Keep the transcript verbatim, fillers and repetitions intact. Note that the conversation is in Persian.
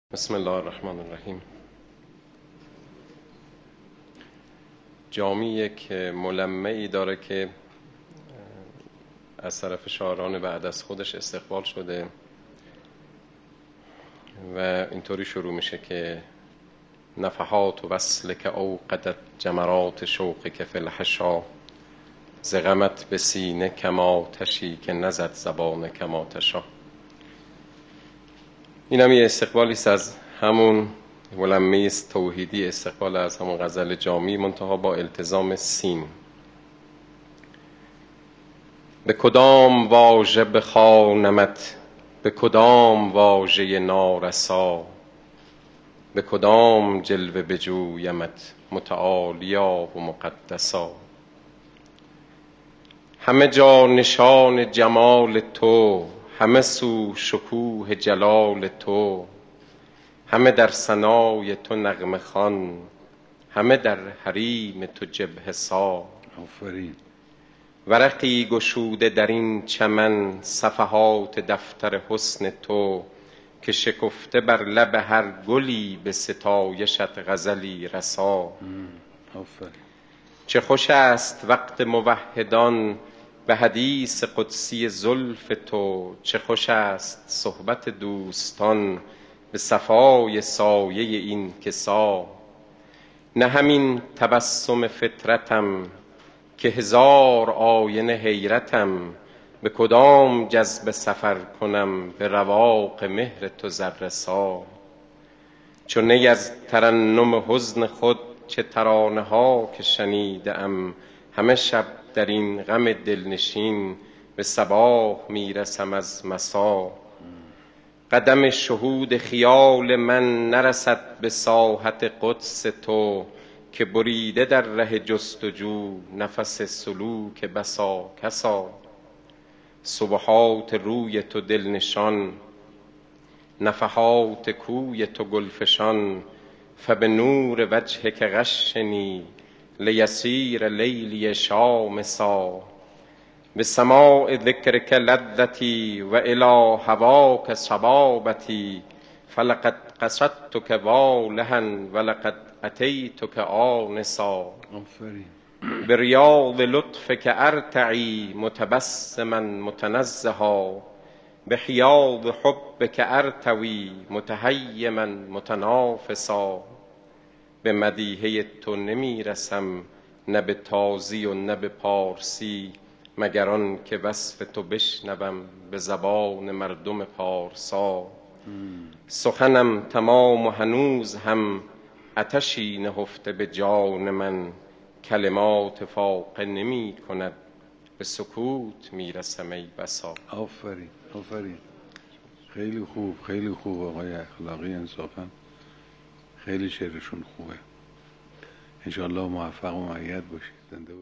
بسم الله الرحمن الرحیم. جامی یک ملمعی داره که از طرف شاعران بعد از خودش استقبال شده و اینطوری شروع میشه که نفحات و وصلک اوقدت جمرات شوقک فی الحشا، ز غمت به سینه کما تشی که نزد زبان کما تشا. این هم یه استقبالی است از همون ملمعی است توحیدی، استقبال از همون غزل جامی، منتها با التزام سین. به کدام واژه بخوانمت، به کدام واژه نارسا، به کدام جلوه بجویمت متعالیا و مقدسا. همه جا نشان جمال تو، همه سو شکوه جلال تو، همه در ثنای تو نغمه خوان، همه در حریم تو جبهه سا. آفرین. ورقی گشوده در این چمن، صفحات دفتر حسن تو، که شکفته بر لب هر گلی به ستایشت غزلی رسا. آفرین. چه خوش است وقت موحدان به حدیث قدسی زلف تو، چه خوش است صحبت دوستان به صفای سایه این کسا. نه همین تبسم فطرتم که هزار آینه حیرتم، به کدام جذبه سفر کنم به رواق مهر تو ذره سا. چو نی از ترنم حزن خود چه ترانه ها که شنیده ام، همه شب در این غم دلنشین به صباح میرسم از مسا. قدم شهود خیال من نرسد به ساحت قدس تو، که بریده در ره جستجو نفس سلوک بسا کسا. سبحات روی تو دلنشان، نفحات کوی تو گلفشان، فبنور وجهک غشنی لیسیر لیلی شامسا. بسماع ذکرک لذتی و الی هواک صبابتی، فلقد قصدتک والها و لقد اتیتک آنسا. آفرین. بریاض لطفک ارتعی متبسما متنزها، بحیاض حبک ارتوی متهیما متنافسا. به مدیحه تو نمی رسم نه به تازی و نه به پارسی، مگر آن که وصف تو بشنوم به زبان مردم پارسا. سخنم تمام و هنوز هم آتشی نهفته به جان من، کلمات فاقه نمی کند به سکوت می رسم ای بسا. آفرین. آفرین. خیلی خوب، خیلی خوب آقای اخلاقی، انصافا خیلی شعرشون خوبه. انشاءالله موفق و مؤید باشید. زنده